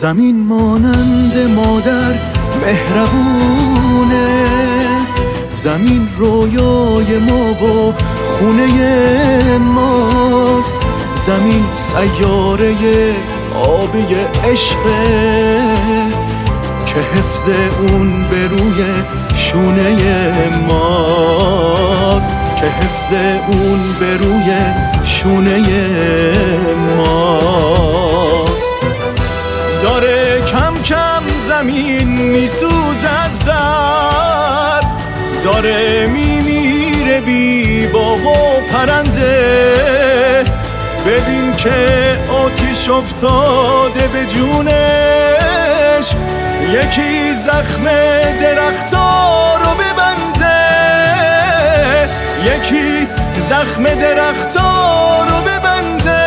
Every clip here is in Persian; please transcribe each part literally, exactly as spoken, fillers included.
زمین مانند مادر مهربونه، زمین رویای ما و خونه ماست، زمین سیاره آبی عشقه که حفظ اون به روی شونه ماست، که حفظ اون به روی شونه ماست. داره کم کم زمین میسوز از درد، داره میمیره بی باغ و پرنده، ببین که آتیش افتاده به جونش، یکی زخم درختا رو ببنده، یکی زخم درختا رو ببنده.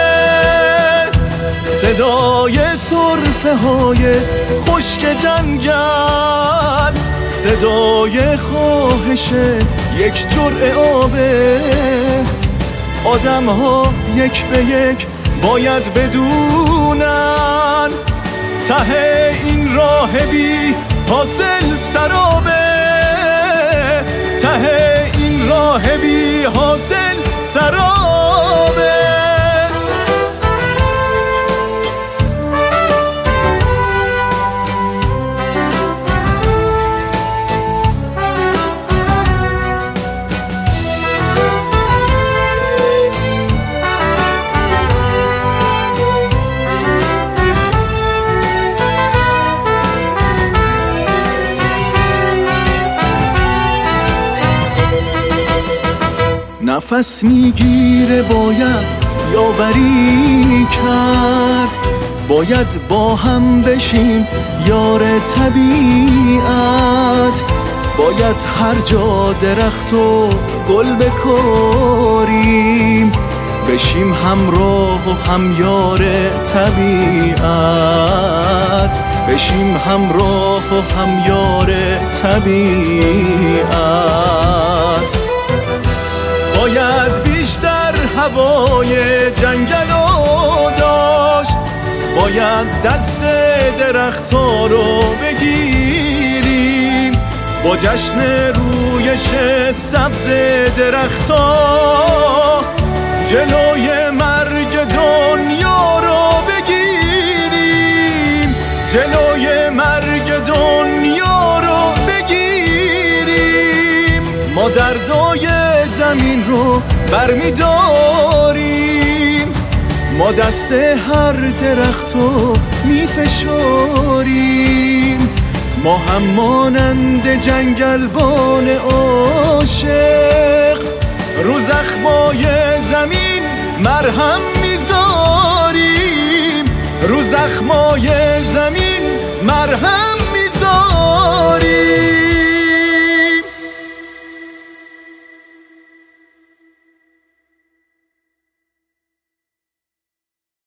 صدای سرفه های خشک جنگل، صدای خواهش یک جرعه آبه، آدم ها یک به یک باید بدونن ته این راه بی حاصل سرابه، ته این راه بی حاصل سرابه. نفس میگیره باید یاوری کرد، باید با هم بشیم یار طبیعت، باید هر جا درخت و گل بکاریم، بشیم همراه و همیار طبیعت، بشیم همراه و همیار طبیعت. باید بیشتر هوای جنگل رو داشت، باید دست درخت‌ها رو بگیریم، با جشن رویش سبز درخت‌ها جلوی مرگ دنیا رو بگیریم، جلوی مرگ دنیا رو بگیریم. ما دردای زمین رو برمیداریم، ما دست هر درخت رو میفشاریم، ما هم مانند جنگلبان عاشق رو زخمای زمین مرهم میذاریم، رو زخمای زمین مرهم میذاریم.